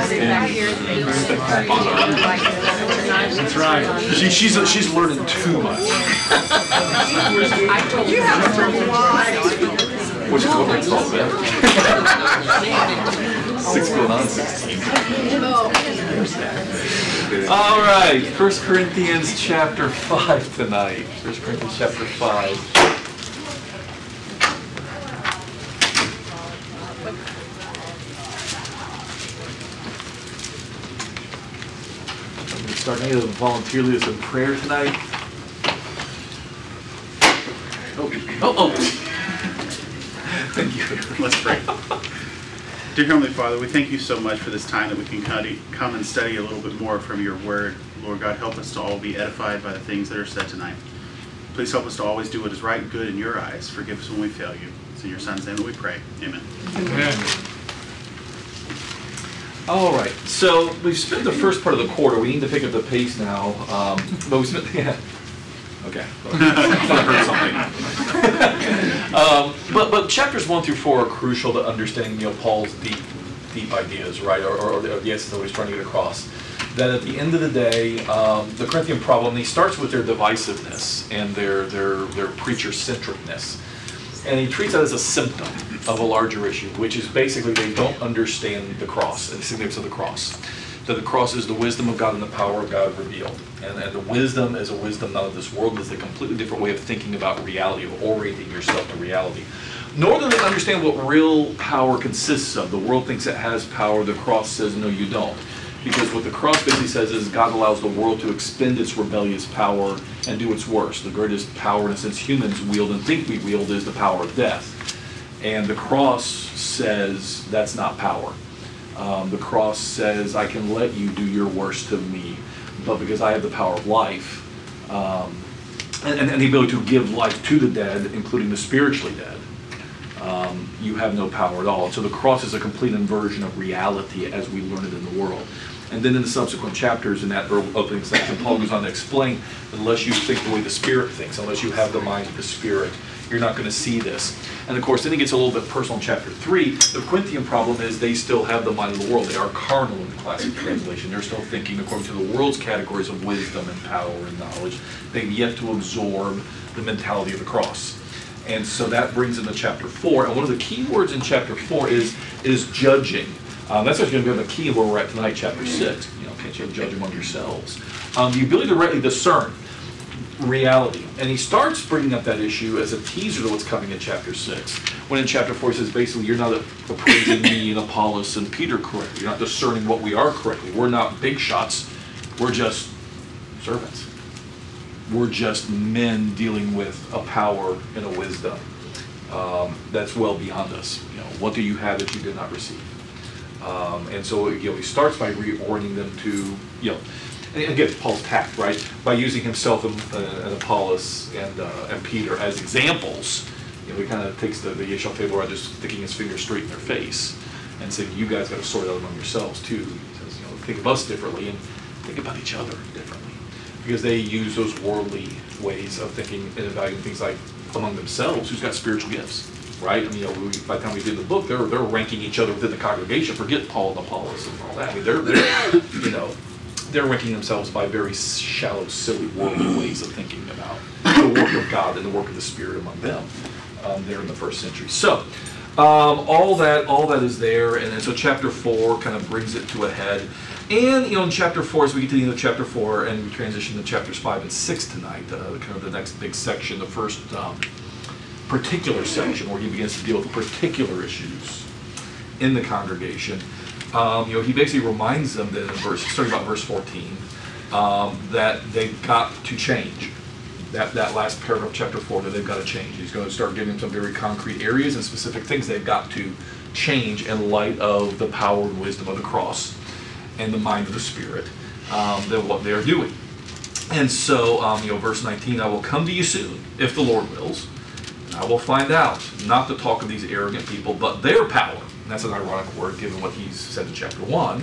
That's right. She's learning too much. You have a trouble why? Which is what makes all better. 6 going on 16. All right, 1 Corinthians chapter 5 tonight. 1 Corinthians chapter 5. I'm going to start any of them volunteer lead us in prayer tonight. Oh. Thank you. Let's pray. Dear Heavenly Father, we thank you so much for this time that we can come and study a little bit more from your word. Lord God, help us to all be edified by the things that are said tonight. Please help us to always do what is right and good in your eyes. Forgive us when we fail you. It's in your Son's name that we pray. Amen. Amen. All right, so we've spent the first part of the quarter. We need to pick up the pace now. But we spent, yeah. Okay. I heard something. But chapters 1 through 4 are crucial to understanding, Paul's deep ideas, right, or the essence that he's trying to get across. That at the end of the day, the Corinthian problem, he starts with their divisiveness and their preacher-centricness. And he treats that as a symptom of a larger issue, which is basically they don't understand the cross and the significance of the cross. That the cross is the wisdom of God and the power of God revealed. And the wisdom is a wisdom not of this world. It's a completely different way of thinking about reality, of orienting yourself to reality. Nor do they understand what real power consists of. The world thinks it has power. The cross says, no, you don't. Because what the cross basically says is God allows the world to expend its rebellious power and do its worst. The greatest power, in a sense, humans wield and think we wield is the power of death. And the cross says that's not power. The cross says, I can let you do your worst to me, but because I have the power of life, and the ability to give life to the dead, including the spiritually dead, you have no power at all. And so the cross is a complete inversion of reality as we learn it in the world. And then in the subsequent chapters in that opening section, Paul goes on to explain, unless you think the way the Spirit thinks, unless you have the mind of the Spirit, you're not going to see this. And of course, then he gets a little bit personal in chapter 3. The Corinthian problem is they still have the mind of the world. They are carnal in the classic translation. They're still thinking according to the world's categories of wisdom and power and knowledge. They've yet to absorb the mentality of the cross. And so that brings into chapter 4. And one of the key words in chapter 4 is judging. That's actually going to be the key of where we're at tonight, chapter 6. Can't you judge among yourselves? The ability to rightly discern reality. And he starts bringing up that issue as a teaser to what's coming in chapter 6. When in chapter 4 he says, basically, you're not appraising me and Apollos and Peter correctly. You're not discerning what we are correctly. We're not big shots. We're just servants. We're just men dealing with a power and a wisdom that's well beyond us. What do you have that you did not receive? And so he starts by reorienting them to, and again, Paul's tact, right? By using himself and Apollos and Peter as examples, he kind of takes the Yeshua table right, just sticking his finger straight in their face and saying, you guys got to sort out among yourselves too. He says, think of us differently and think about each other differently. Because they use those worldly ways of thinking and evaluating things like among themselves, who's got spiritual gifts. Right? I mean, by the time we did the book, they're ranking each other within the congregation. Forget Paul and Apollos and all that. I mean, they're ranking themselves by very shallow, silly, worldly ways of thinking about the work of God and the work of the Spirit among them there in the first century. So all that is there, and so chapter 4 kind of brings it to a head. And in chapter 4, as we get to the end of chapter 4, and we transition to chapters 5 and 6 tonight, kind of the next big section, the first particular section where he begins to deal with particular issues in the congregation. He basically reminds them that starting about verse 14, that they've got to change. That last paragraph of chapter 4, that they've got to change. He's going to start giving them some very concrete areas and specific things they've got to change in light of the power and wisdom of the cross and the mind of the Spirit, than what they are doing. And so, verse 19, I will come to you soon, if the Lord wills. I will find out, not the talk of these arrogant people, but their power. And that's an ironic word, given what he's said in chapter 1.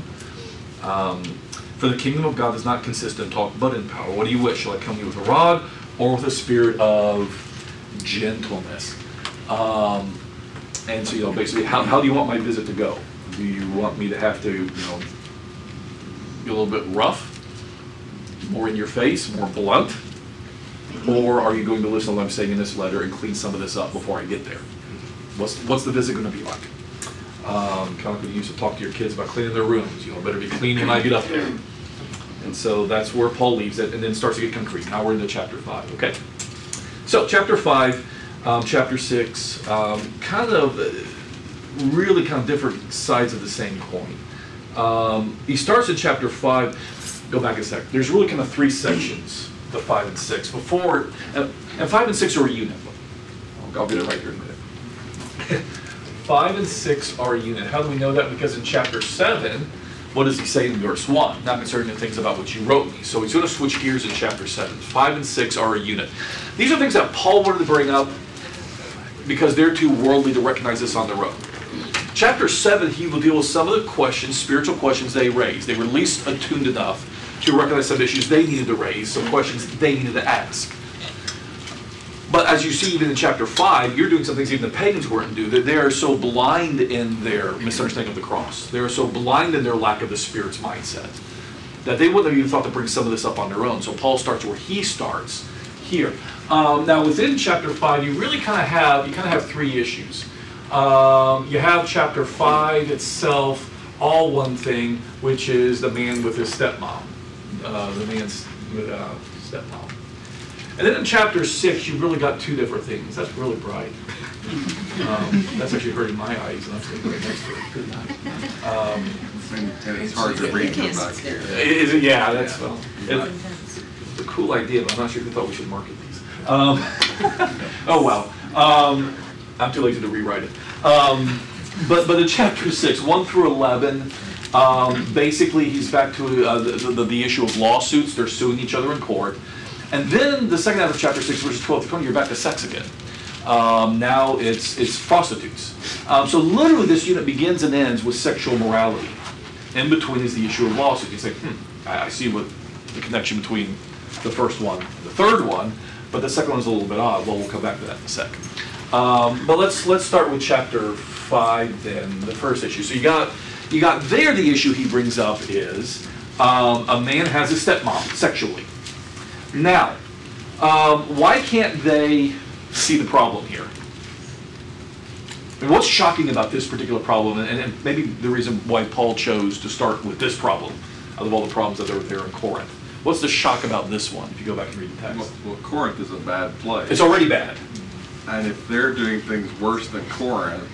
For the kingdom of God does not consist in talk, but in power. What do you wish? Shall I come to you with a rod, or with a spirit of gentleness? And so, basically, how do you want my visit to go? Do you want me to have to, be a little bit rough, more in your face, more blunt? Or are you going to listen to what I'm saying in this letter and clean some of this up before I get there? What's the visit going to be like? Kind of like you used to talk to your kids about cleaning their rooms. Better be clean when I get up there. And so that's where Paul leaves it, and then starts to get concrete. Now we're into chapter 5. Okay. So chapter 5, chapter 6, really kind of different sides of the same coin. He starts in chapter 5. Go back a sec. There's really kind of 3 sections, the 5 and 6. Before, and 5 and 6 are a unit. I'll get it right here in a minute. 5 and 6 are a unit. How do we know that? Because in chapter 7, what does he say in verse 1? Not concerning the things about which you wrote me. So he's going to switch gears in chapter 7. 5 and 6 are a unit. These are things that Paul wanted to bring up because they're too worldly to recognize this on their own. Chapter 7, he will deal with some of the questions, spiritual questions they raised. They were at least attuned enough to recognize some issues they needed to raise, some questions they needed to ask. But as you see even in chapter 5, you're doing some things even the pagans weren't doing. They are so blind in their misunderstanding of the cross. They are so blind in their lack of the Spirit's mindset that they wouldn't have even thought to bring some of this up on their own. So Paul starts where he starts, here. Now within chapter 5, you really kind of have 3 issues. You have chapter 5 itself, all one thing, which is the man with his stepmom. The man's stepmom. And then in chapter 6, you've really got 2 different things. That's really bright. That's actually hurting my eyes, and I'm sitting right next to it. Good night. And it's hard to read from back here. Yeah, that's well. It's a cool idea, but I'm not sure if you thought we should market these. Oh well. I'm too lazy to rewrite it. But in chapter 6, 1 through 11, basically he's back to the issue of lawsuits. They're suing each other in court. And then the second half of chapter 6, verses 12 to 20, you're back to sex again. Now it's prostitutes. So literally this unit begins and ends with sexual morality. In between is the issue of lawsuits. You say, I see what the connection between the first one and the third one, but the second one's a little bit odd. Well, we'll come back to that in a second. But let's start with chapter 5 then, the first issue. So you got there the issue he brings up is a man has a stepmom sexually. Now, why can't they see the problem here? I mean, what's shocking about this particular problem, and maybe the reason why Paul chose to start with this problem, out of all the problems that are there in Corinth? What's the shock about this one, if you go back and read the text? Well, Corinth is a bad place. It's already bad. And if they're doing things worse than Corinth,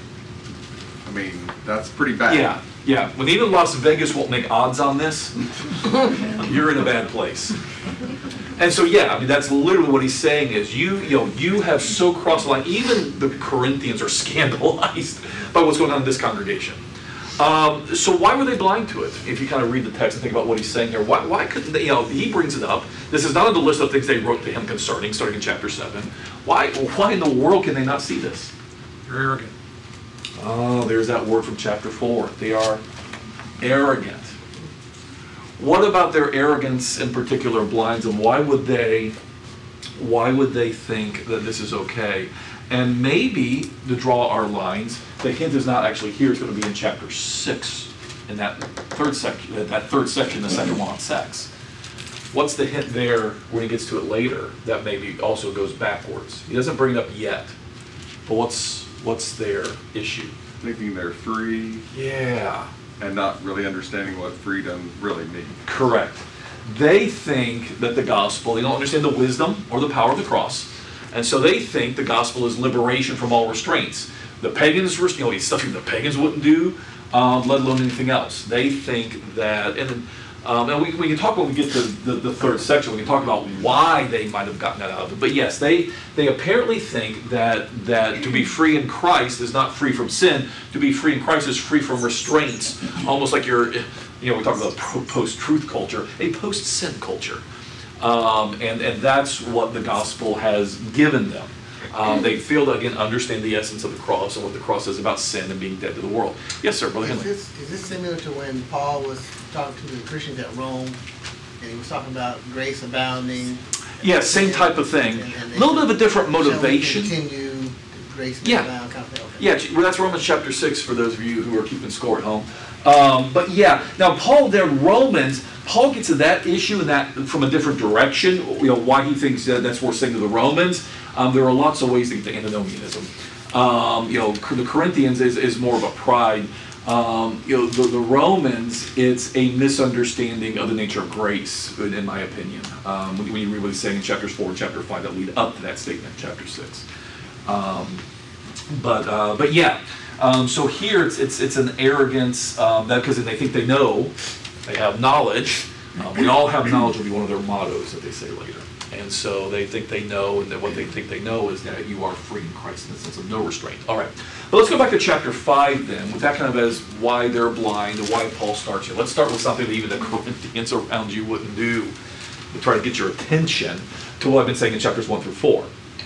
I mean, that's pretty bad. Yeah. When even Las Vegas won't make odds on this, you're in a bad place. And so, I mean, that's literally what he's saying is you have so crossed the line. Even the Corinthians are scandalized by what's going on in this congregation. So why were they blind to it? If you kind of read the text and think about what he's saying there, why couldn't they, he brings it up. This is not on the list of things they wrote to him concerning, starting in chapter 7. Why in the world can they not see this? You're arrogant. Oh, there's that word from chapter 4. They are arrogant. What about their arrogance in particular blinds them? Why would they think that this is okay? And maybe, to draw our lines, the hint is not actually here, it's going to be in chapter 6, in that third section, the second one on sex. What's the hint there when he gets to it later that maybe also goes backwards? He doesn't bring it up yet, but what's their issue? Thinking they're free. Yeah. And not really understanding what freedom really means. Correct. They think that the gospel, they don't understand the wisdom or the power of the cross, and so they think the gospel is liberation from all restraints. The pagans, it's stuff the pagans wouldn't do, let alone anything else. They think that, and we can talk when we get to the third section, we can talk about why they might have gotten that out of it. But yes, they apparently think that to be free in Christ is not free from sin. To be free in Christ is free from restraints. Almost like we talk about post-truth culture, a post-sin culture. And that's what the gospel has given them. They fail to, again, understand the essence of the cross and what the cross is about sin and being dead to the world. Yes, sir, Brother Henley. Is this similar to when Paul was talking to the Christians at Rome, and he was talking about grace abounding? Yeah, same type of thing. A little bit of a different motivation. Shall we continue grace abound kind of thing? Okay. Yeah, well, that's Romans chapter 6 for those of you who are keeping score at home. But yeah, now Paul there in Romans, Paul gets to that issue and that from a different direction. Why he thinks that's worth saying to the Romans. There are lots of ways to get to antinomianism. The Corinthians is more of a pride. The Romans, it's a misunderstanding of the nature of grace, in my opinion. When you read what he's saying in chapters 4 and chapter 5 that lead up to that statement in chapter 6. But yeah. So here it's an arrogance that because they think they know, they have knowledge. We all have knowledge will be one of their mottos that they say later. And so they think they know, and that what they think they know is that you are free in Christ in the sense of no restraint. All right, but let's go back to chapter 5 then, with that kind of as why they're blind and why Paul starts here. Let's start with something that even the Corinthians around you wouldn't do to try to get your attention to what I've been saying in chapters 1 through 4.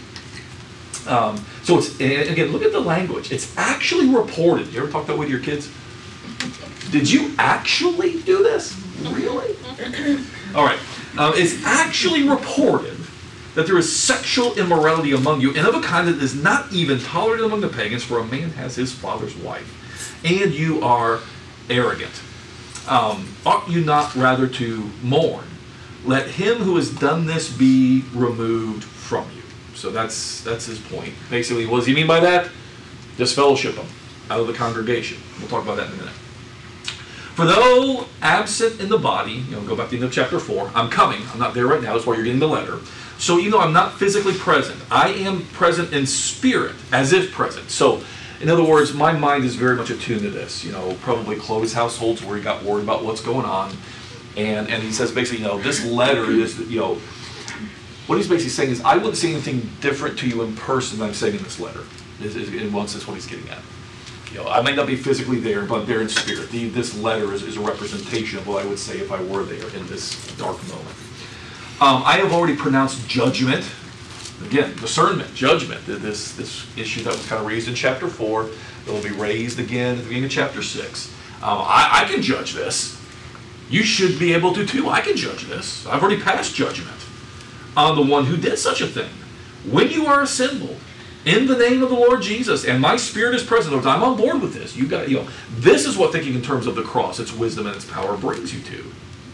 So it's, again, look at the language. It's actually reported. You ever talk that way to your kids? Did you actually do this? Really? All right. It's actually reported that there is sexual immorality among you, and of a kind that is not even tolerated among the pagans, for a man has his father's wife, and you are arrogant. Ought you not rather to mourn? Let him who has done this be removed from you. So that's his point. Basically, what does he mean by that? Disfellowship them out of the congregation. We'll talk about that in a minute. For though absent in the body, go back to the end of chapter 4, I'm coming. I'm not there right now. That's why you're getting the letter. So even though I'm not physically present, I am present in spirit, as if present. So, in other words, my mind is very much attuned to this. Probably Chloe's households where he got worried about what's going on. And he says basically, this letter is, what he's basically saying is, I wouldn't say anything different to you in person than I'm saying in this letter. In one sense, what he's getting at. I may not be physically there, but I'm there in spirit. This letter is a representation of what I would say if I were there in this dark moment. I have already pronounced judgment. Again, discernment, judgment. This issue that was kind of raised in chapter 4, it will be raised again at the beginning of chapter 6. I can judge this. You should be able to too. I can judge this. I've already passed judgment on the one who did such a thing. When you are assembled in the name of the Lord Jesus, and my spirit is present, I'm on board with this. You got, this is what thinking in terms of the cross, its wisdom and its power brings you to.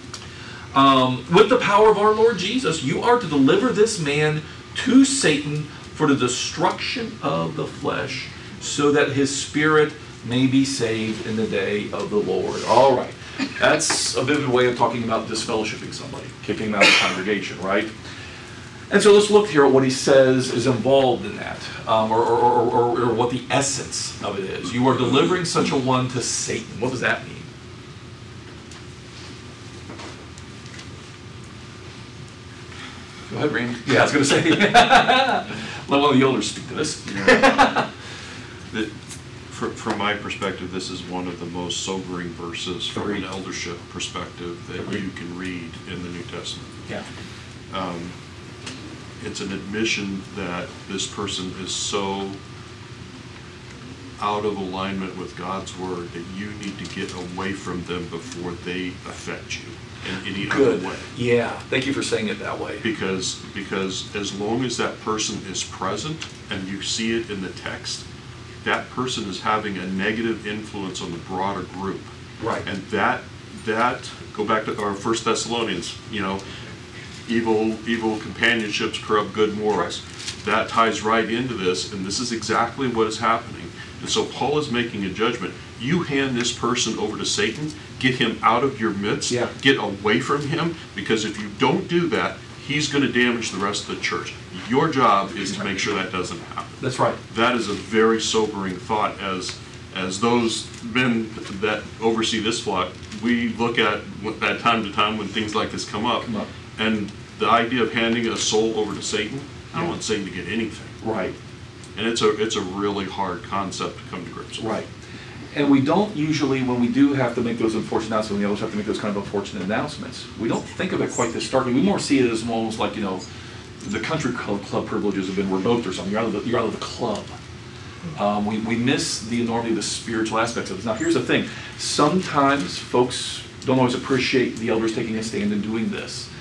With the power of our Lord Jesus, you are to deliver this man to Satan for the destruction of the flesh, so that his spirit may be saved in the day of the Lord. All right. That's a vivid way of talking about disfellowshipping somebody, kicking him out of the congregation, right? And so let's look here at what he says is involved in that, or what the essence of it is. You are delivering such a one to Satan. What does that mean? Go ahead, Randy. Yeah, I was going to say. Let one of the elders speak to this. From my perspective, this is one of the most sobering verses from Agreed. an eldership perspective that Agreed. you can read in the New Testament. Yeah. It's an admission that this person is so out of alignment with God's word that you need to get away from them before they affect you in any Good. other way. Yeah. Thank you for saying it that way. Because as long as that person is present and you see it in the text, that person is having a negative influence on the broader group. Right. And that go back to our 1 Thessalonians, evil companionships corrupt good morals. Right. That ties right into this, and this is exactly what is happening. And so Paul is making a judgment. You hand this person over to Satan, get him out of your midst, Yeah. get away from him, because if you don't do that, he's going to damage the rest of the church. Your job is to make sure that doesn't happen. That's right. That is a very sobering thought as those men that oversee this flock. We look at time to time when things like this come up. And the idea of handing a soul over to Satan, I don't want Satan to get anything. Right. And it's a really hard concept to come to grips with. Right. And we don't usually, when we do have to make those unfortunate announcements, when we always have to make those kind of unfortunate announcements, we don't think of it quite this starkly. We more see it as almost like, the country club privileges have been revoked or something. You're out of the club. We miss the enormity of the spiritual aspects of this. Now, here's the thing. Sometimes folks don't always appreciate the elders taking a stand and doing this.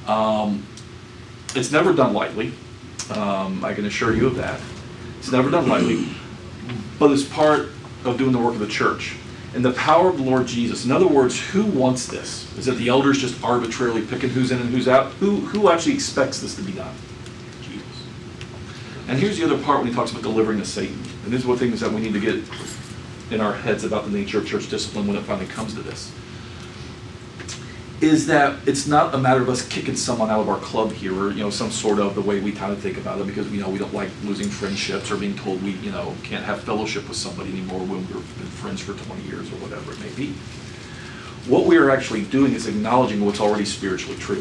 It's never done lightly. I can assure you of that. It's never done lightly. But it's part of doing the work of the church. in the power of the Lord Jesus. In other words, who wants this? Is it the elders just arbitrarily picking who's in and who's out? Who actually expects this to be done? Jesus. And here's the other part when he talks about delivering to Satan. And this is one thing that we need to get in our heads about the nature of church discipline when it finally comes to this. Is that it's not a matter of us kicking someone out of our club here, or some sort of the way we kind of think about it, because we don't like losing friendships or being told we can't have fellowship with somebody anymore when we've been friends for 20 years or whatever it may be. What we are actually doing is acknowledging what's already spiritually true.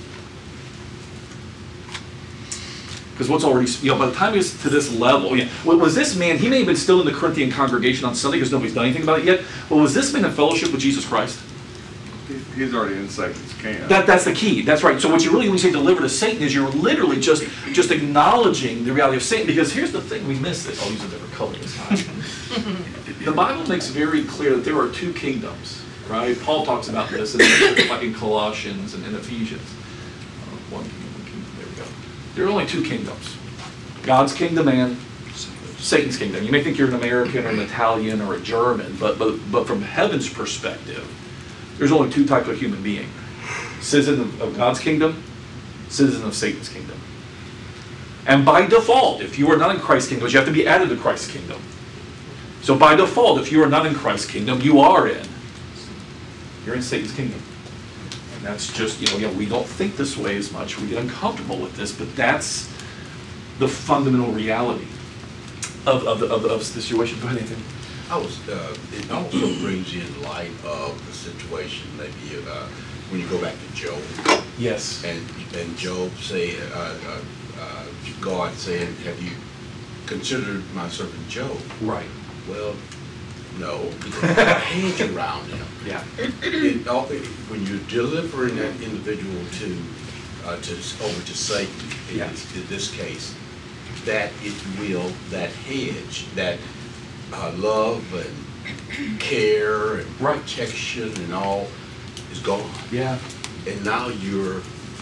Because what's already, by the time he gets to this level, was this man, he may have been still in the Corinthian congregation on Sunday because nobody's done anything about it yet, but was this man in fellowship with Jesus Christ? He's already in Satan's camp. That's the key. That's right. So what you really, when you say deliver to Satan, is you're literally just acknowledging the reality of Satan. Because here's the thing, we miss it. I'll use a different color this time. The Bible makes very clear that there are two kingdoms, right? Paul talks about this in Colossians and in Ephesians. One kingdom, there we go. There are only two kingdoms. God's kingdom and Satan's kingdom. You may think you're an American or an Italian or a German, but from heaven's perspective, there's only two types of human being. Citizen of God's kingdom, citizen of Satan's kingdom. And by default, if you are not in Christ's kingdom, you have to be added to Christ's kingdom. So by default, if you are not in Christ's kingdom, you're in Satan's kingdom. And that's just, we don't think this way as much. We get uncomfortable with this, but that's the fundamental reality of the situation. Go ahead, Nathan. It also brings in light of the situation, maybe when you go back to Job. Yes. And Job say, God saying, "Have you considered my servant Job?" Right. Well, no, because there's a hedge around him. Yeah. When you're delivering that individual over to Satan, in this case, that hedge, that love and care and protection and all is gone. Yeah. And now you're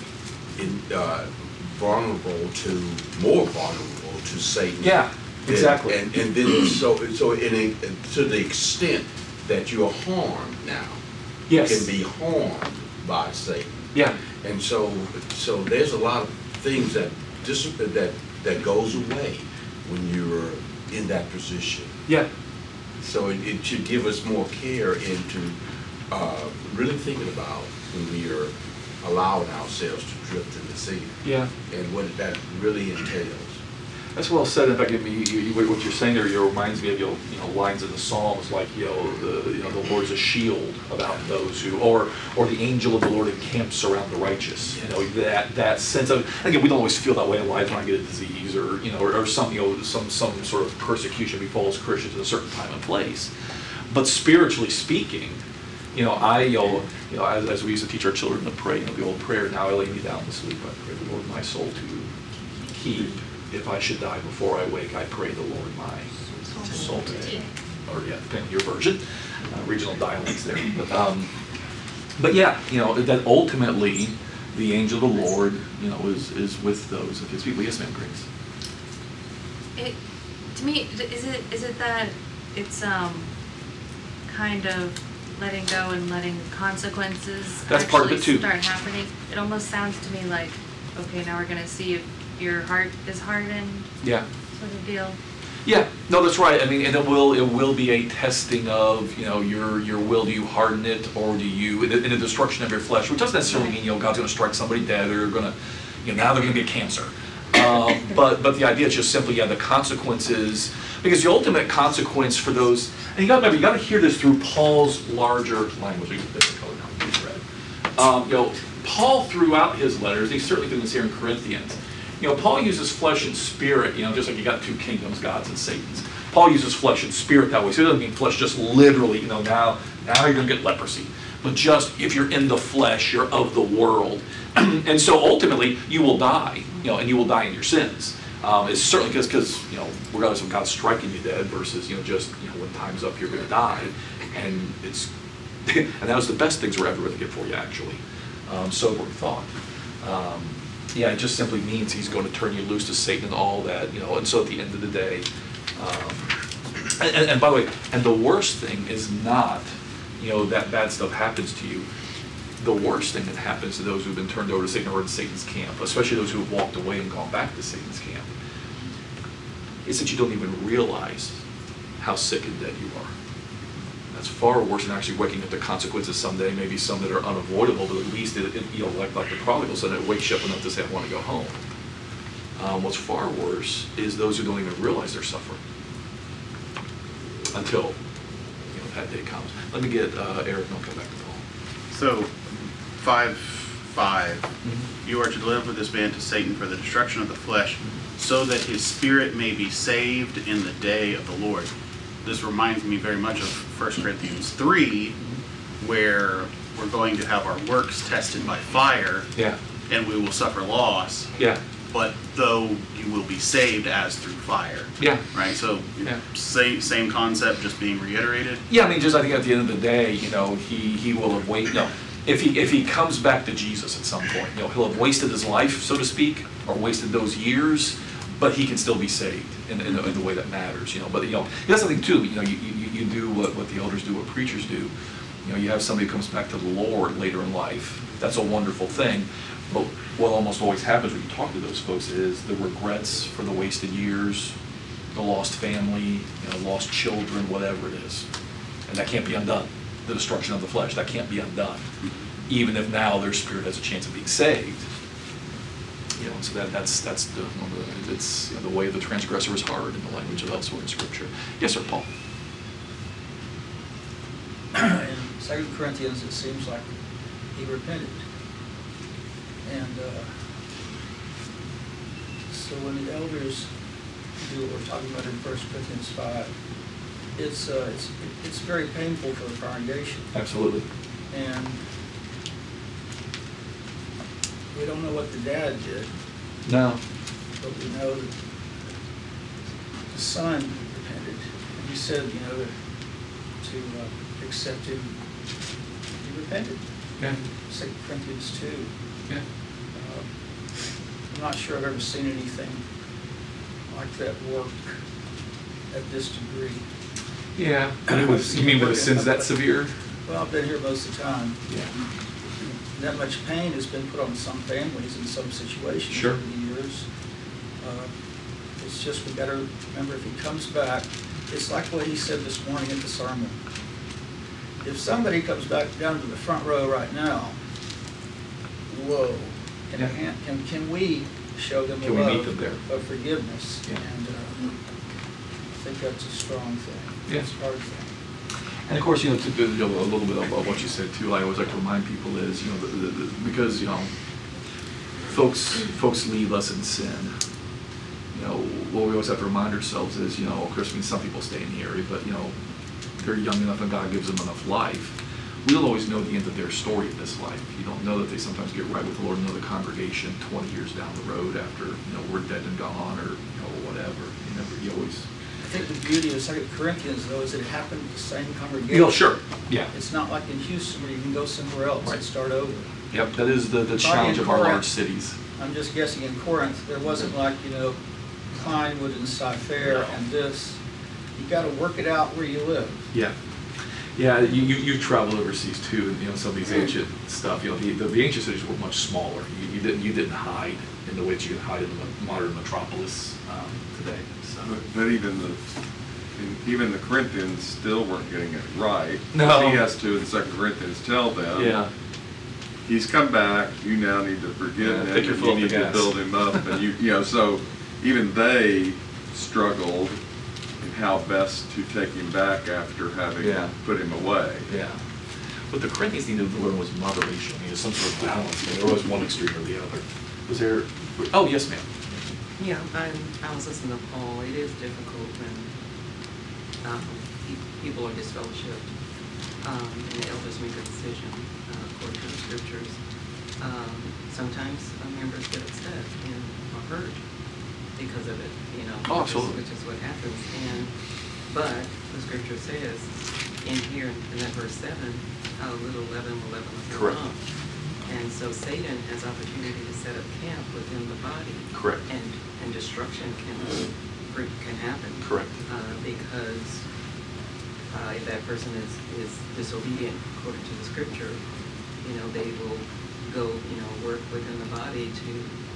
more vulnerable to Satan. Yeah, exactly. And then so to the extent that you're harmed now, yes, you can be harmed by Satan. Yeah. And so there's a lot of things that goes away when you're in that position. Yeah. So it should give us more care into really thinking about when we are allowing ourselves to drift into sin. Yeah. And what that really entails. That's well said. In fact, what you're saying there, reminds me of lines in the Psalms like the Lord's a shield about those who, or the angel of the Lord encamps around the righteous. That sense of, again, we don't always feel that way in life when I get a disease or some sort of persecution befalls Christians at a certain time and place. But spiritually speaking, as we used to teach our children to pray, the old prayer, "Now I lay me down to sleep, I pray the Lord my soul to keep. If I should die before I wake, I pray the Lord my soul to keep." Or depending on your version, regional dialects there. But that ultimately the angel of the Lord, is with those of his people. Yes, ma'am, Grace. To me, is it that it's kind of letting go and letting consequences That's part of it too. Start happening? It almost sounds to me like, okay, now we're going to see if your heart is hardened. Yeah. Sort of deal. Yeah, no, that's right. I mean, and it will be a testing of your will. Do you harden it, or do you in the destruction of your flesh? Which doesn't necessarily mean God's going to strike somebody dead, or going to now they're going to get cancer. But the idea is just simply the consequences, because the ultimate consequence for those, and you got to remember, you got to hear this through Paul's larger language. We get this color now. Paul throughout his letters, he's certainly doing this here in Corinthians. Paul uses flesh and spirit, just like you got two kingdoms, God's and Satan's. Paul uses flesh and spirit that way. So it doesn't mean flesh just literally, now you're going to get leprosy. But just if you're in the flesh, you're of the world. And so ultimately, you will die, and you will die in your sins. It's certainly because regardless of God striking you dead versus, just, when time's up, you're going to die. And and that was the best things we're ever going to get for you, actually. Sobering thought. It just simply means he's going to turn you loose to Satan and all that, and so at the end of the day, And by the way, and the worst thing is not, that bad stuff happens to you. The worst thing that happens to those who've been turned over to Satan or in Satan's camp, especially those who have walked away and gone back to Satan's camp, is that you don't even realize how sick and dead you are. That's far worse than actually waking up to consequences someday, maybe some that are unavoidable, but at least like the prodigal son, it wakes you up enough to say, I want to go home. What's far worse is those who don't even realize they're suffering until that day comes. Let me get Eric, and I'll come back to Paul. So, 5:5, you are to deliver this man to Satan for the destruction of the flesh, so that his spirit may be saved in the day of the Lord. This reminds me very much of 1 Corinthians 3, where we're going to have our works tested by fire, Yeah. and we will suffer loss, Yeah. but though you will be saved as through fire. Yeah. Right? So, Yeah. same concept, just being reiterated. Yeah, I mean, just I think at the end of the day, he will have waited. No, if he comes back to Jesus at some point, he'll have wasted his life, so to speak, or wasted those years, but he can still be saved in the way that matters. But that's the thing too. You do what the elders do, what preachers do. You have somebody who comes back to the Lord later in life. That's a wonderful thing. But what almost always happens when you talk to those folks is the regrets for the wasted years, the lost family, lost children, whatever it is. And that can't be undone. The destruction of the flesh, that can't be undone. Even if now their spirit has a chance of being saved. So that's the way of the transgressor is hard in the language of elsewhere in Scripture. Yes, sir, Paul. In 2 Corinthians, it seems like he repented. And so when the elders do what we're talking about in 1 Corinthians 5, it's very painful for the congregation. Absolutely. And we don't know what the dad did, No. but we know that the son repented. And he said, to accept him, he repented. Yeah. 2 Corinthians 2. Yeah. I'm not sure I've ever seen anything like that work at this degree. Yeah. You mean with the sins that severe? Well, I've been here most of the time. Yeah. That much pain has been put on some families in some situations Sure. over the years. It's just we got to remember, if he comes back, it's like what he said this morning at the sermon. If somebody comes back down to the front row right now, whoa, can we show them Can a we meet love them there? of forgiveness? Yeah. And I think that's a strong thing. Yeah. It's a hard thing. And of course, to do a little bit about what you said too, I always like to remind people is, because, folks leave us in sin. What we always have to remind ourselves is, of course, some people stay in the area, but, they're young enough and God gives them enough life. We don't always know the end of their story in this life. You don't know that they sometimes get right with the Lord in another congregation 20 years down the road after, we're dead and gone, or, whatever. You always... I think the beauty of 2 Corinthians, though, is that it happened at the same congregation. Sure. Yeah. It's not like in Houston where you can go somewhere else Right. and start over. Yep, that is the challenge of our large cities. I'm just guessing in Corinth, there wasn't like, Kleinwood and Cyfair and this. You got to work it out where you live. Yeah. Yeah, you traveled overseas too, and some of these ancient stuff. The ancient cities were much smaller. You didn't hide in the way that you can hide in the modern metropolis today. So. But even the Corinthians still weren't getting it right. No. He has to, in 2 Corinthians, tell them, Yeah. he's come back, you now need to forgive Yeah, him, take your and foot you off the need to gas. build him up, and so even they struggled in how best to take him back after having Yeah. put him away. Yeah. What the Corinthians needed to learn was moderation. Some sort of balance. There was one extreme or the other. Was there? Oh, yes, ma'am. Yeah, I was listening to Paul. It is difficult when people are disfellowshipped and the elders make a decision according to the scriptures. Sometimes members get upset and are hurt because of it, Oh, absolutely. which is what happens. But the scripture says in here in that verse 7, little leaven will leaven the whole Correct. lump. And so Satan has opportunity to set up camp within the body. Correct. And destruction can fruit can happen. Correct. Because if that person is disobedient according to the scripture, they will go, work within the body to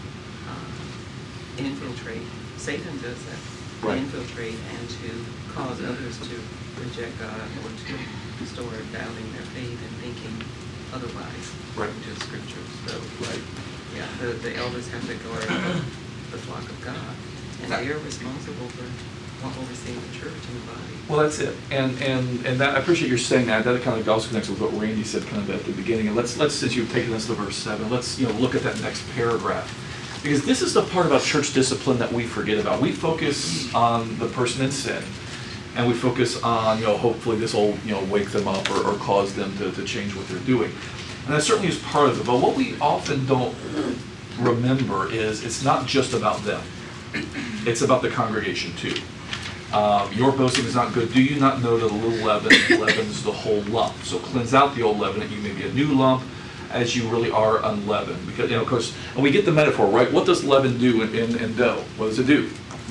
infiltrate. Satan does that. Right. Infiltrate and to cause others to reject God or to start doubting their faith and thinking otherwise Right. according to the scriptures. So, Right. yeah, the elders have to guard the flock of God, and they are responsible for overseeing the church and the body. Well, that's it, and that, I appreciate your saying that. That kind of also connects with what Randy said kind of at the beginning. And let's since you've taken us to verse 7, let's look at that next paragraph, because this is the part about church discipline that we forget about. We focus on the person in sin, and we focus on hopefully this will wake them up or cause them to change what they're doing, and that certainly is part of it. But what we often don't remember is it's not just about them; it's about the congregation too. Your boasting is not good. Do you not know that a little leaven leavens the whole lump? So cleanse out the old leaven, that you may be a new lump, as you really are unleavened. Because because and we get the metaphor, right? What does leaven do in dough? What does it do?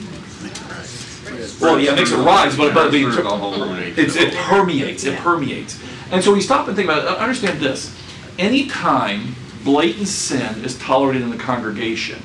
Well, yeah, it makes it rise, but it permeates. It permeates. And so we stop and think about it. Understand this: anytime blatant sin is tolerated in the congregation,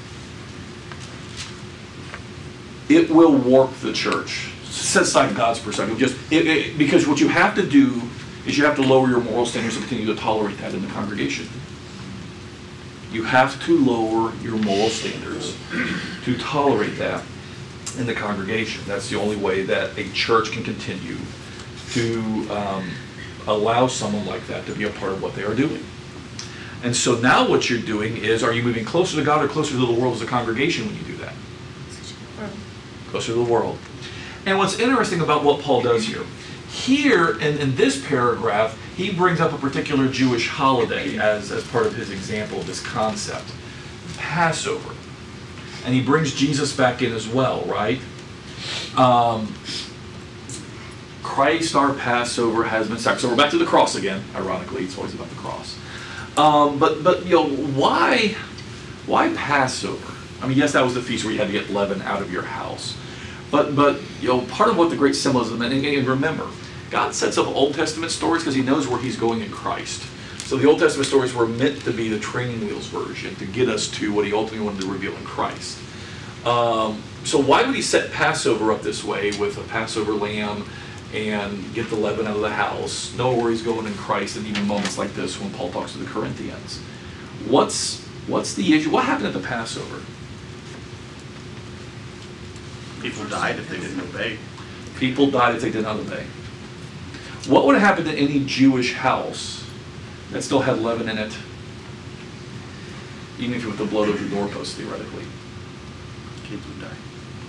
it will warp the church. Set aside God's perspective. Because what you have to do is you have to lower your moral standards and continue to tolerate that in the congregation. You have to lower your moral standards to tolerate that in the congregation. That's the only way that a church can continue to allow someone like that to be a part of what they are doing. And so now what you're doing is, are you moving closer to God or closer to the world as a congregation when you do that? Closer to the world. And what's interesting about what Paul does here in this paragraph, he brings up a particular Jewish holiday as part of his example of this concept, Passover. And he brings Jesus back in as well, right? Christ, our Passover, has been sacrificed. So we're back to the cross again. Ironically, it's always about the cross. But why Passover? I mean, yes, that was the feast where you had to get leaven out of your house. But part of what the great symbolism, and remember, God sets up Old Testament stories because he knows where he's going in Christ. So the Old Testament stories were meant to be the training wheels version to get us to what he ultimately wanted to reveal in Christ. So why would he set Passover up this way with a Passover lamb and get the leaven out of the house, know where he's going in Christ, and even moments like this when Paul talks to the Corinthians? What's the issue? What happened at the Passover? People died if they didn't obey. People died if they did not obey. What would have happened to any Jewish house that still had leaven in it, even if you put the blood over the doorpost, theoretically? Kids would die.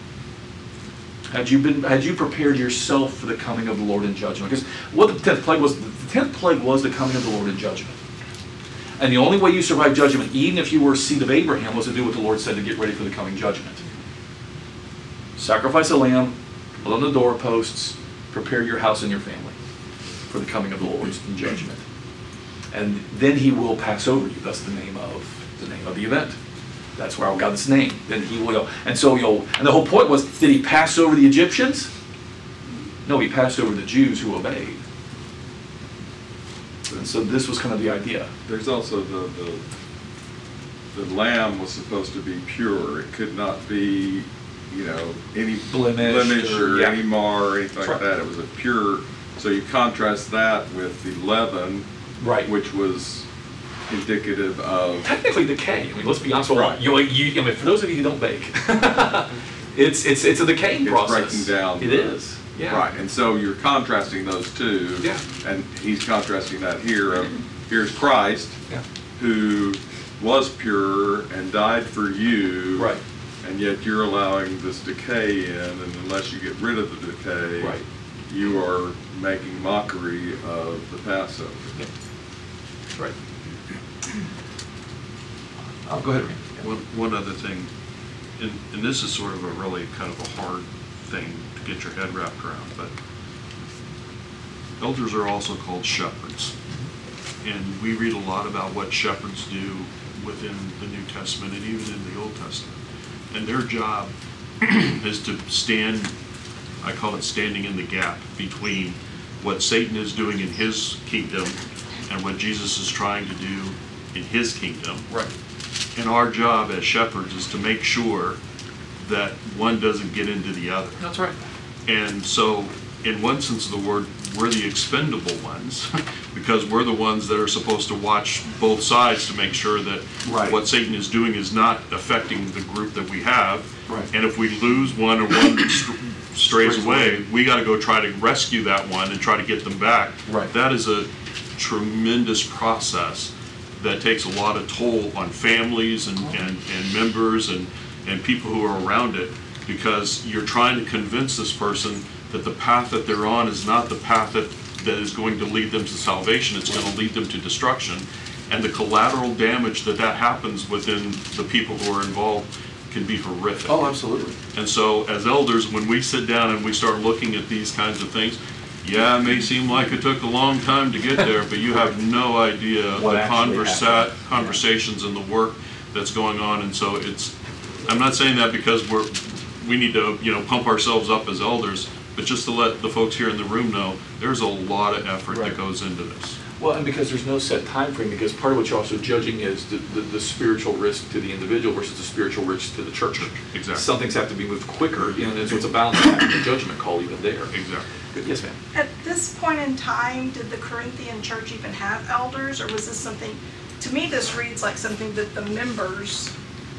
Had you prepared yourself for the coming of the Lord in judgment? Because what the 10th plague was the coming of the Lord in judgment. And the only way you survived judgment, even if you were a seed of Abraham, was to do what the Lord said to get ready for the coming judgment. Sacrifice a lamb, put on the doorposts, prepare your house and your family for the coming of the Lord in judgment. And then he will pass over you. That's the name of the event. That's where I got its name. Then he will. And so and the whole point was, did he pass over the Egyptians? No, he passed over the Jews who obeyed. And so this was kind of the idea. There's also the lamb was supposed to be pure. It could not be, any blemish or any mar or anything like that. It was a pure. So you contrast that with the leaven, right, which was indicative of technically decay. I mean, let's be honest. Right. For those of you who don't bake, it's a decaying process. Breaking down. It is. Yeah. Right, and so you're contrasting those two. Yeah. And he's contrasting that here. Here's Christ, who was pure and died for you. Right. And yet you're allowing this decay in, and unless you get rid of the decay, right, you are making mockery of the Passover. Yeah. Right. Go ahead, Randy. One other thing, and this is sort of a really kind of a hard thing to get your head wrapped around, but elders are also called shepherds. And we read a lot about what shepherds do within the New Testament and even in the Old Testament. And their job is to stand, I call it standing in the gap between what Satan is doing in his kingdom and what Jesus is trying to do in his kingdom. Right. And our job as shepherds is to make sure that one doesn't get into the other. That's right. And so, in one sense of the word, we're the expendable ones because we're the ones that are supposed to watch both sides to make sure that Right. what Satan is doing is not affecting the group that we have. Right. And if we lose one or one strays away, we got to go try to rescue that one and try to get them back. Right. That is a tremendous process that takes a lot of toll on families and members and people who are around it, because you're trying to convince this person that the path that they're on is not the path that is going to lead them to salvation. It's going to lead them to destruction. And the collateral damage that happens within the people who are involved can be horrific. Oh, absolutely. And so as elders, when we sit down and we start looking at these kinds of things, yeah, it may seem like it took a long time to get there, but you have no idea What the actually happened. conversations and the work that's going on. And so I'm not saying that because we need to, pump ourselves up as elders, but just to let the folks here in the room know, there's a lot of effort Right. that goes into this. Well, and because there's no set time frame, because part of what you're also judging is the spiritual risk to the individual versus the spiritual risk to the church. Exactly. Some things have to be moved quicker, and so it's a balancing act, a judgment call even there. Exactly. Yes, ma'am. At this point in time, did the Corinthian church even have elders, or was this something, to me, this reads like something that the members,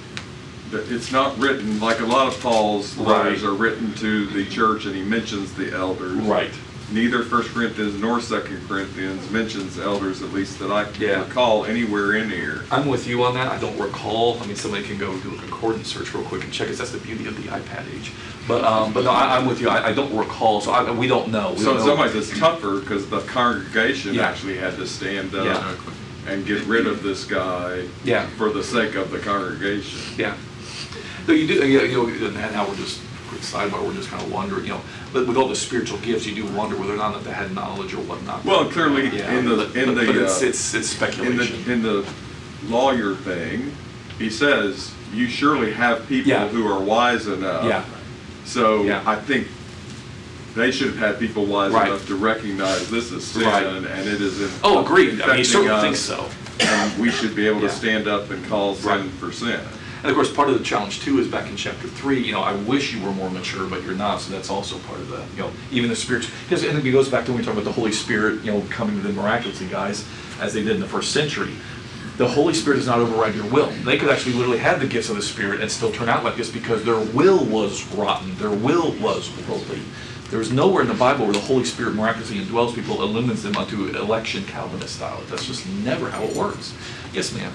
It's not written, like a lot of Paul's letters Right. are written to the church, and he mentions the elders. Right. Neither 1 Corinthians nor 2 Corinthians mentions elders, at least that I Yeah. recall anywhere in here. I'm with you on that. I don't recall. I mean, somebody can go do a concordance search real quick and check it. That's the beauty of the iPad age. But no, I'm with you. I don't recall, so we don't know. We So don't in know. some ways it's tougher because the congregation Yeah. actually had to stand up Yeah. and get rid of this guy Yeah. for the sake of the congregation. Yeah. No, you do, and now we're just, quick sidebar, we're just kind of wondering, but with all the spiritual gifts, you do wonder whether or not that they had knowledge or whatnot. Well, clearly Yeah, in the but it's speculation. in the lawyer thing, he says you surely have people Yeah. who are wise enough. Yeah. So Yeah. I think they should have had people wise Right. enough to recognize this is sin Right. and it is in, Oh, agreed. I mean, you affecting certainly think us, so. and we should be able Yeah. to stand up and call sin Right. for sin. And of course, part of the challenge too is back in chapter 3, I wish you were more mature, but you're not, so that's also part of the, even the spiritual, because I think it goes back to when we talk about the Holy Spirit, coming to them miraculously, guys, as they did in the first century. The Holy Spirit does not override your will. They could actually literally have the gifts of the Spirit and still turn out like this because their will was rotten, their will was worldly. There's nowhere in the Bible where the Holy Spirit miraculously indwells people, illumines them unto election Calvinist style. That's just never how it works. Yes, ma'am.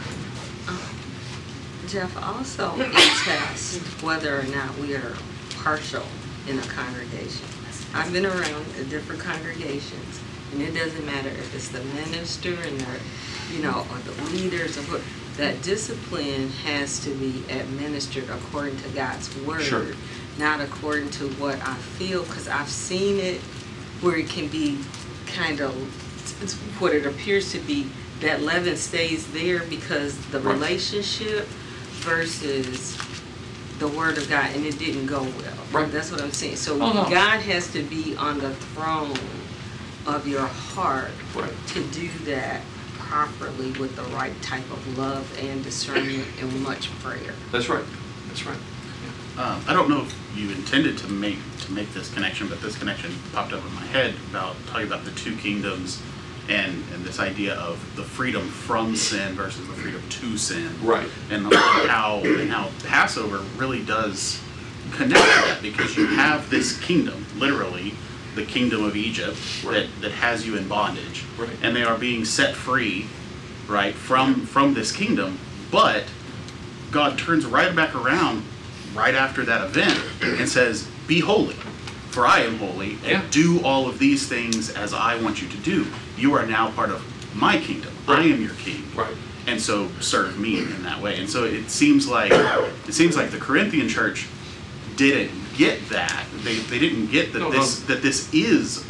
Jeff, also attests whether or not we are partial in a congregation. I've been around the different congregations, and it doesn't matter if it's the minister and or the leaders or what. That discipline has to be administered according to God's word, Sure. not according to what I feel. Because I've seen it where it can be kind of what it appears to be. That leaven stays there because the Right. relationship versus the word of God, and it didn't go well. Right. That's what I'm saying. So Oh, no. God has to be on the throne of your heart Right. to do that properly with the right type of love and discernment and much prayer. That's right. That's right. I don't know if you intended to make this connection, but this connection popped up in my head about talking about the two kingdoms and this idea of the freedom from sin versus the freedom to sin. Right. And how Passover really does connect to that, because you have this kingdom, literally the kingdom of Egypt, Right. that has you in bondage. Right. And they are being set free, right, from this kingdom, but God turns right back around right after that event and says, "Be holy, for I am holy, and Yeah. do all of these things as I want you to do. You are now part of my kingdom. I Right. am your king. Right. And so serve me in that way." And so it seems like the Corinthian church didn't get that. They didn't get that No, this is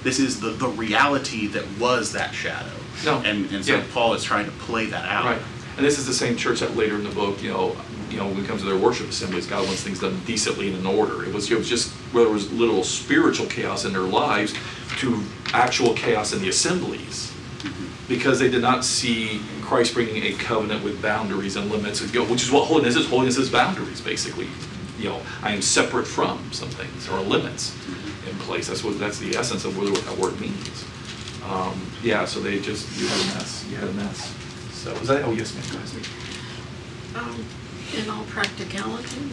the reality that was that shadow. No. And so Yeah. Paul is trying to play that out. Right. And this is the same church that later in the book, when it comes to their worship assemblies, God wants things done decently and in order. It was just where there was literal spiritual chaos in their lives to actual chaos in the assemblies, because they did not see Christ bringing a covenant with boundaries and limits, which is what holiness is. Holiness is boundaries, basically. I am separate from some things, or limits in place. That's the essence of what that word means. So you had a mess. So was that? Oh yes, ma'am. Go ahead. In all practicality,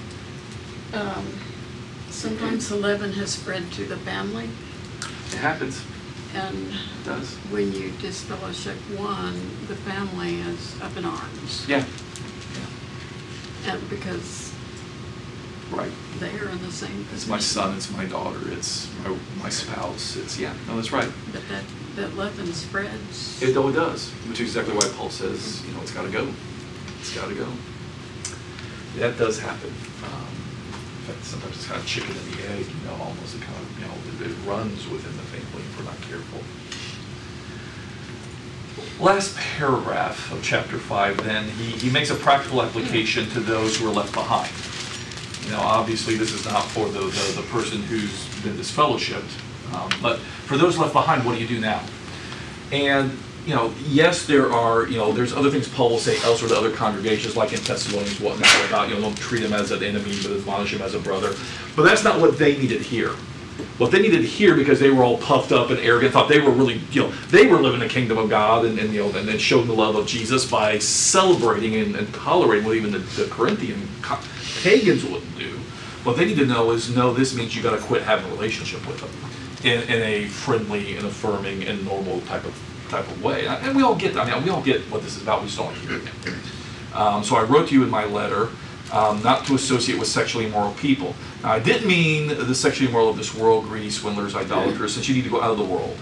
sometimes the leaven has spread to the family. It happens. And it does. When you disfellowship one, the family is up in arms. Yeah. And because right. They are in the same position. It's my son, it's my daughter, it's my spouse, that's right. But that leaven spreads. It does, which is exactly why Paul says, it's got to go. It's got to go. That does happen. In fact, sometimes it's kind of chicken and the egg, almost. It kind of, it runs within the family if we're not careful. Last paragraph of chapter 5, then, he makes a practical application to those who are left behind. Obviously this is not for the person who's been disfellowshipped, but for those left behind, what do you do now? And, yes, there are, there's other things Paul will say elsewhere to other congregations, like in Thessalonians, whatnot, about, don't treat him as an enemy, but admonish him as a brother. But that's not what they needed here. What they needed here, because they were all puffed up and arrogant, thought they were really, they were living the kingdom of God and then showing the love of Jesus by celebrating and tolerating what even the Corinthian pagans wouldn't do. What they need to know is, this means you got to quit having a relationship with them in a friendly and affirming and normal type of way. And we all get that. We all get what this is about. We just don't hear it. So I wrote to you in my letter not to associate with sexually immoral people. Now, I didn't mean the sexually immoral of this world, greedy, swindlers, idolaters, since you need to go out of the world.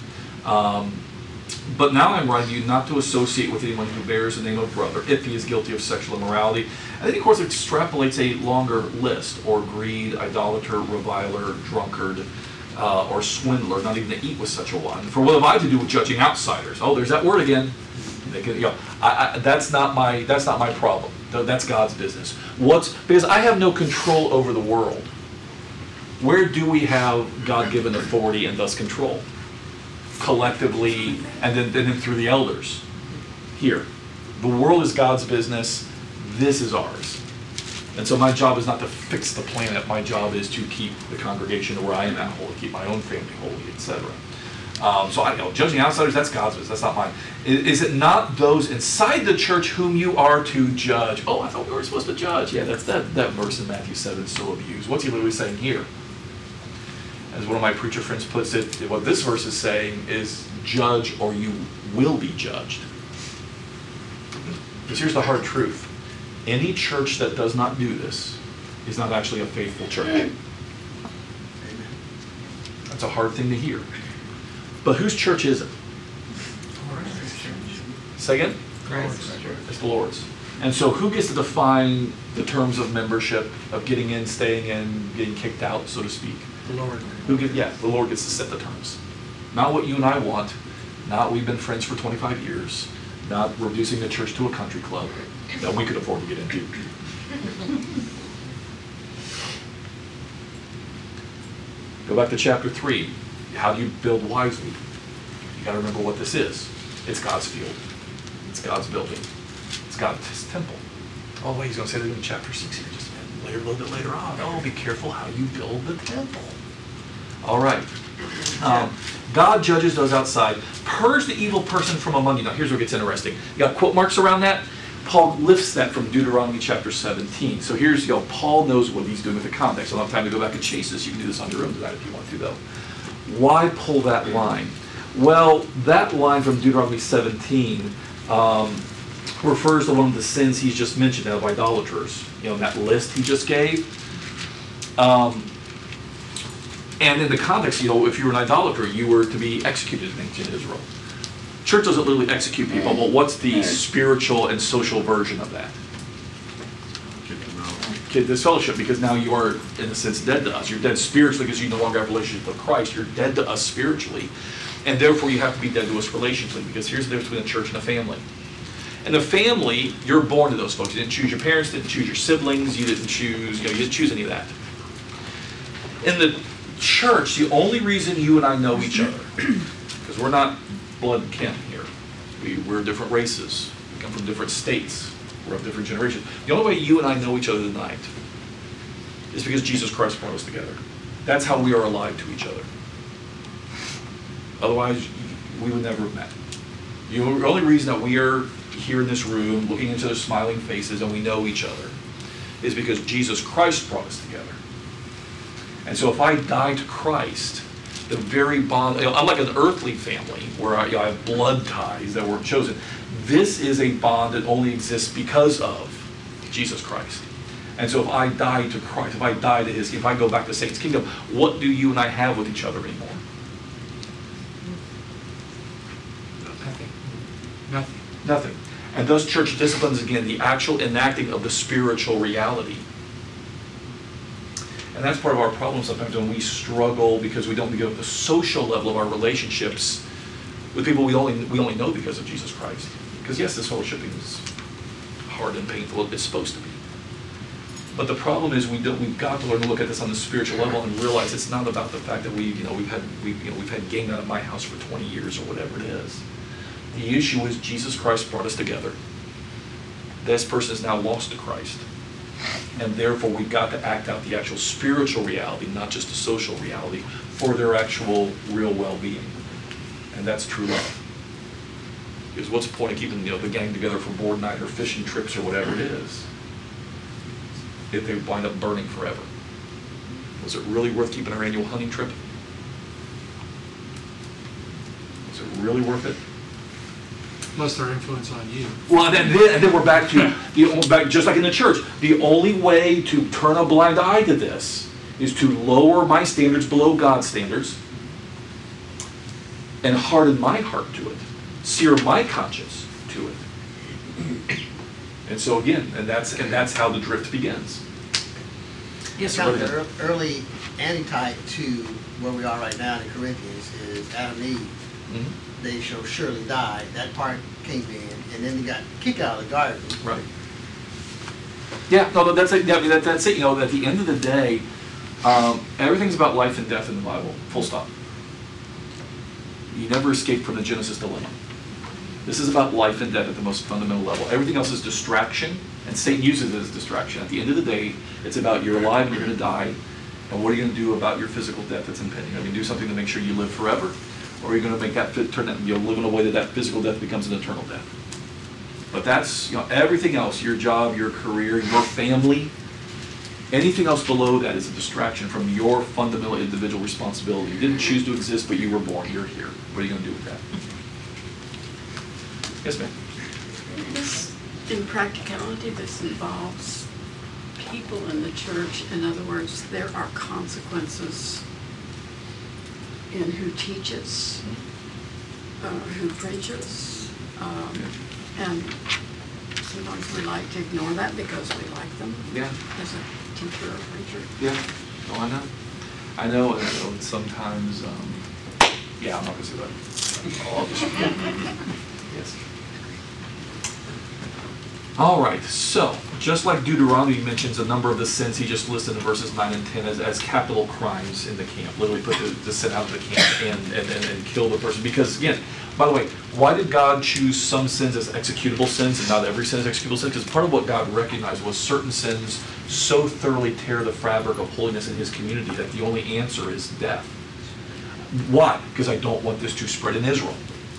But now I'm writing you not to associate with anyone who bears the name of brother if he is guilty of sexual immorality. And then, of course, it extrapolates a longer list: or greed, idolater, reviler, drunkard, or swindler, not even to eat with such a one. For what have I to do with judging outsiders? Oh, there's that word again. They can, that's not my problem. That's God's business. Because I have no control over the world. Where do we have God-given authority and thus control? Collectively, and then through the elders. Here. The world is God's business. This is ours. And so my job is not to fix the planet. My job is to keep the congregation where I am at holy, keep my own family holy, etc. So judging outsiders, that's God's business. That's not mine. Is it not those inside the church whom you are to judge? Oh, I thought we were supposed to judge. Yeah, that's that verse in Matthew 7 so abused. What's he literally saying here? As one of my preacher friends puts it, what this verse is saying is, judge or you will be judged. Because here's the hard truth. Any church that does not do this is not actually a faithful church. That's a hard thing to hear. But whose church is it? Say again? It's the Lord's. And so who gets to define the terms of membership, of getting in, staying in, getting kicked out, so to speak? The Lord. The Lord gets to set the terms. Not what you and I want. Not we've been friends for 25 years. Not reducing the church to a country club that we could afford to get into. Go back to chapter 3. How do you build wisely? You got to remember what this is. It's God's field. It's God's building. It's God's temple. Oh, wait, he's going to say that in chapter 6 here, just a little bit later on. Oh, be careful how you build the temple. All right. God judges those outside. Purge the evil person from among you. Now, here's where it gets interesting. You got quote marks around that? Paul lifts that from Deuteronomy chapter 17. So here's, Paul knows what he's doing with the context. I don't have time to go back and chase this. You can do this on your own tonight if you want to, though. Why pull that line? Well, that line from Deuteronomy 17 refers to one of the sins he's just mentioned of idolaters. In that list he just gave. And in the context, if you were an idolater, you were to be executed in ancient Israel. Church doesn't literally execute people, but what's the spiritual and social version of that? This fellowship, because now you are, in a sense, dead to us. You're dead spiritually because you no longer have a relationship with Christ. You're dead to us spiritually. And therefore you have to be dead to us relationally, because here's the difference between a church and a family. In the family, you're born to those folks. You didn't choose your parents, didn't choose your siblings, you didn't choose any of that. In the church, the only reason you and I know each other, because we're not blood kin here. We're different races. We come from different states. We're of different generations. The only way you and I know each other tonight is because Jesus Christ brought us together. That's how we are alive to each other. Otherwise, we would never have met. The only reason that we are here in this room, looking into their smiling faces, and we know each other, is because Jesus Christ brought us together. And so if I die to Christ, the very bond, unlike an earthly family where I have blood ties that were chosen, this is a bond that only exists because of Jesus Christ. And so if I die to Christ, if I die to if I go back to Satan's kingdom, what do you and I have with each other anymore? Nothing. And those church disciplines, again, the actual enacting of the spiritual reality. And that's part of our problem sometimes when we struggle because we don't get up the social level of our relationships with people we only know because of Jesus Christ. Because yes, this fellowshipping is hard and painful. It's supposed to be. But the problem is we've got to learn to look at this on the spiritual level and realize it's not about the fact that we've had gang out of my house for 20 years or whatever it is. The issue is Jesus Christ brought us together. This person is now lost to Christ. And therefore we've got to act out the actual spiritual reality, not just the social reality, for their actual real well-being. And that's true love. Because what's the point of keeping the gang together for board night or fishing trips or whatever it is, if they wind up burning forever? Was it really worth keeping our annual hunting trip? Was it really worth it? Unless their influence on you. Well, and then we're back to, just like in the church, the only way to turn a blind eye to this is to lower my standards below God's standards and harden my heart to it, sear my conscience to it. And so again, and that's how the drift begins. Yes, sir. The early antitype to where we are right now in Corinthians is Adam and Eve. Mm-hmm. They shall surely die. That part came in, and then they got kicked out of the garden. Right. Yeah, no, that's it. That's it. At the end of the day, everything's about life and death in the Bible. Full stop. You never escape from the Genesis dilemma. This is about life and death at the most fundamental level. Everything else is distraction, and Satan uses it as distraction. At the end of the day, it's about you're alive and you're going to die, and what are you going to do about your physical death that's impending? Are you going to do something to make sure you live forever? Or are you going to make that live in a way that physical death becomes an eternal death? But that's, everything else, your job, your career, your family, anything else below that is a distraction from your fundamental individual responsibility. You didn't choose to exist, but you were born. You're here. What are you going to do with that? Yes, ma'am. In practicality, this involves people in the church. In other words, there are consequences in who teaches, who preaches, and sometimes we like to ignore that because we like them. Yeah. As a teacher or preacher. Yeah. Oh, I know, and sometimes, yeah, I'm not going to say that. I'll just, yes. All right, so just like Deuteronomy mentions a number of the sins he just listed in verses 9 and 10 as capital crimes in the camp, literally put the sin out of the camp and kill the person. Because again, by the way, why did God choose some sins as executable sins and not every sin as executable sin? Because part of what God recognized was certain sins so thoroughly tear the fabric of holiness in his community that the only answer is death. Why? Because I don't want this to spread in Israel.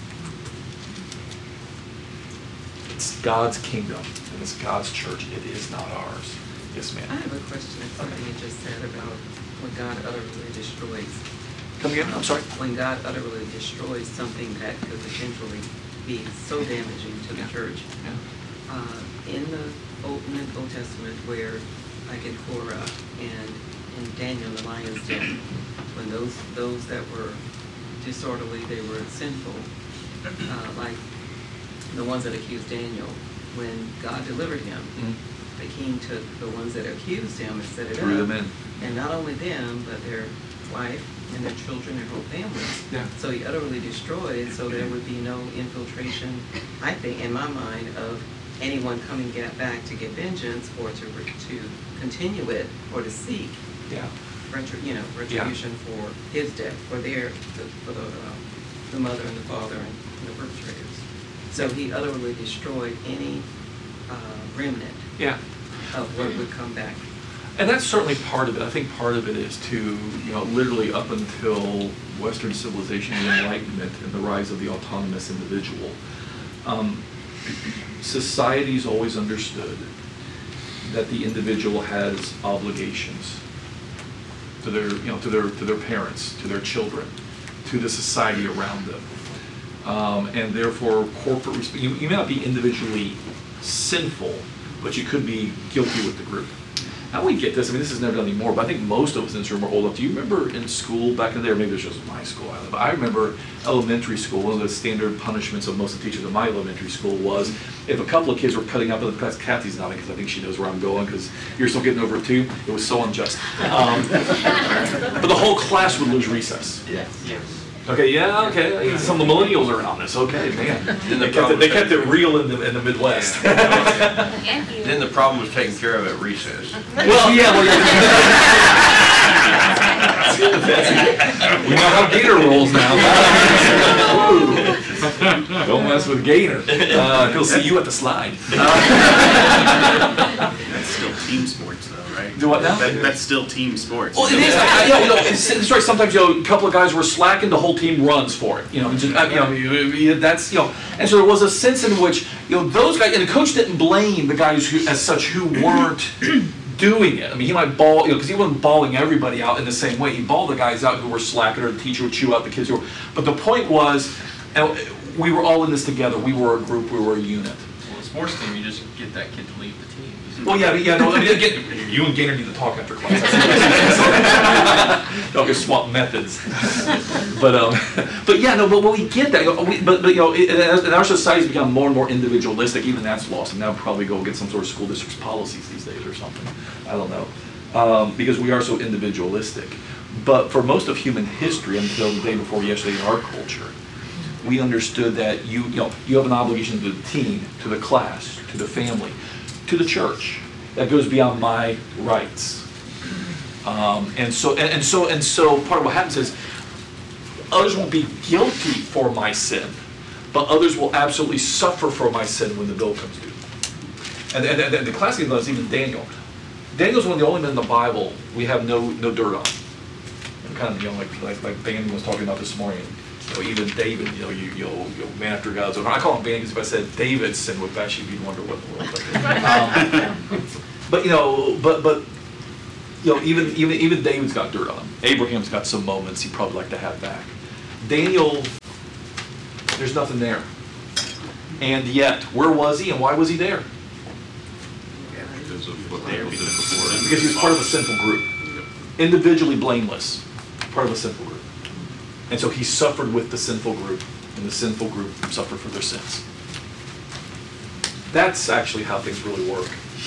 It's God's kingdom, and it's God's church. It is not ours. Yes, ma'am. I have a question on something you just said about when God utterly destroys. Come again? I'm sorry? When God utterly destroys something that could potentially be so damaging to the church. Yeah. In the Old Testament, where like in Korah and in Daniel, the lion's den, when those that were disorderly, they were sinful, like the ones that accused Daniel, when God delivered him, the king took the ones that accused him and set it Threw up. them in. And not only them, but their wife, and their children, their whole families. Yeah. So he utterly destroyed it, so there would be no infiltration, I think, in my mind, of anyone coming back to get vengeance or to continue it or to seek Yeah. retribution for his death, for the mother and the father and the perpetrators. So he utterly destroyed any remnant Yeah. of what would come back. And that's certainly part of it. I think part of it is to, literally up until Western civilization, the Enlightenment, and the rise of the autonomous individual, society's always understood that the individual has obligations to their, to their parents, to their children, to the society around them, and therefore corporate. You may not be individually sinful, but you could be guilty with the group. How we get this? I mean, this is never done anymore, but I think most of us in this room are old enough. Do you remember in school back in the day, or maybe it was just my school, but I remember elementary school, one of the standard punishments of most of the teachers at my elementary school was if a couple of kids were cutting up in the class, Kathy's nodding because I think she knows where I'm going because you're still getting over it too. It was so unjust. But the whole class would lose recess. Yes. Okay, yeah, okay. Some of the millennials are on this. Okay, man. They kept it real in the Midwest. Then the problem was taken care of at recess. Well, yeah. We know how Gator rolls now. Don't mess with Gator. He'll see you at the slide. That's still team sports though, right? Do what now? That's still team sports. Well, it is. It's right. Sometimes a couple of guys were slacking, the whole team runs for it. That's And so there was a sense in which those guys, and the coach didn't blame the guys who weren't doing it. I mean, he might ball, because he wasn't balling everybody out in the same way. He balled the guys out who were slacking, or the teacher would chew out the kids who were. But the point was, we were all in this together. We were a group. We were a unit. Well, a sports team, you just get that kid to leave the team. Well, you and Gaynor need to talk after class. Y'all can swap methods. But we get that. And our society's become more and more individualistic. Even that's lost. And now probably go get some sort of school district's policies these days or something. I don't know. Because we are so individualistic. But for most of human history, until the day before yesterday in our culture, we understood that you have an obligation to the team, to the class, to the family, to the church that goes beyond my rights, and so part of what happens is others won't be guilty for my sin, but others will absolutely suffer for my sin when the bill comes due. And the classic example is even Daniel. Daniel's one of the only men in the Bible we have no dirt on. And kind of like Bandy was talking about this morning. Even David, you man after God's own. I call him Bandy because if I said David's sin with Bathsheba, you'd wonder what in the world. Even David's got dirt on him. Abraham's got some moments he'd probably like to have back. Daniel, there's nothing there. And yet, where was he and why was he there? Because of what they did before. Because he was part of a sinful group. Individually blameless, part of a sinful group. And so he suffered with the sinful group, and the sinful group suffered for their sins. That's actually how things really work.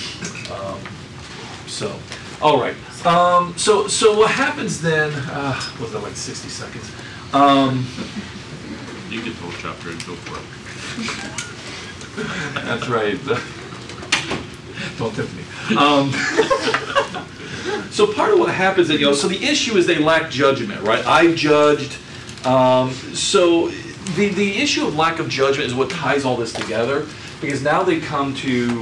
All right. So what happens then? Was that like 60 seconds? You get the whole chapter and go for it. That's right. Don't tempt me. So part of what happens is, so the issue is they lack judgment, right? I've judged. So the issue of lack of judgment is what ties all this together, because now they come to,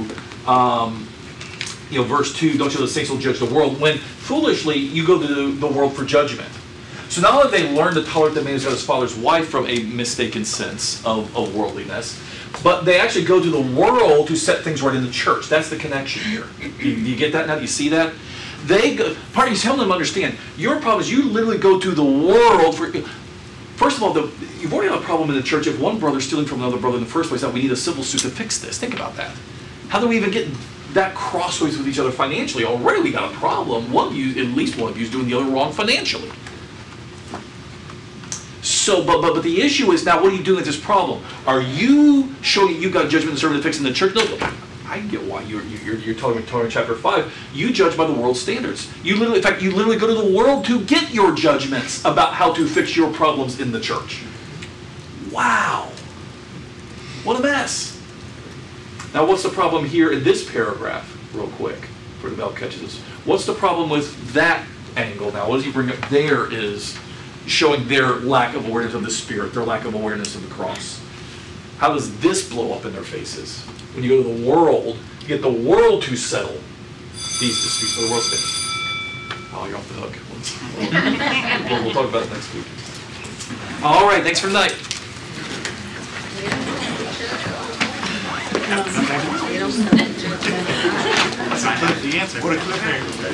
verse 2, don't you know the saints will judge the world, when foolishly you go to the world for judgment. So now that they learn to tolerate the man who's got his father's wife from a mistaken sense of worldliness, but they actually go to the world to set things right in the church. That's the connection here. Do you get that now? Do you see that? Part of he's helping them understand, your problem is you literally go to the world for... First of all, you've already got a problem in the church if one brother's stealing from another brother in the first place, that we need a civil suit to fix this. Think about that. How do we even get that crossways with each other financially? Already we got a problem. At least one of you is doing the other wrong financially. So, but the issue is now, what are you doing with this problem? Are you showing you've got judgment and serving to fix in the church? No, I get why you're talking in chapter 5. You judge by the world's standards. You literally, in fact, you literally go to the world to get your judgments about how to fix your problems in the church. Wow. What a mess. Now, what's the problem here in this paragraph, real quick, for the bell catches us? What's the problem with that angle now? What does he bring up there is showing their lack of awareness of the Spirit, their lack of awareness of the cross. How does this blow up in their faces? When you go to the world, you get the world to settle these disputes. The world stands. Oh, you're off the hook. We'll talk about it next week. All right, thanks for tonight. That's not the answer. What a cliffhanger.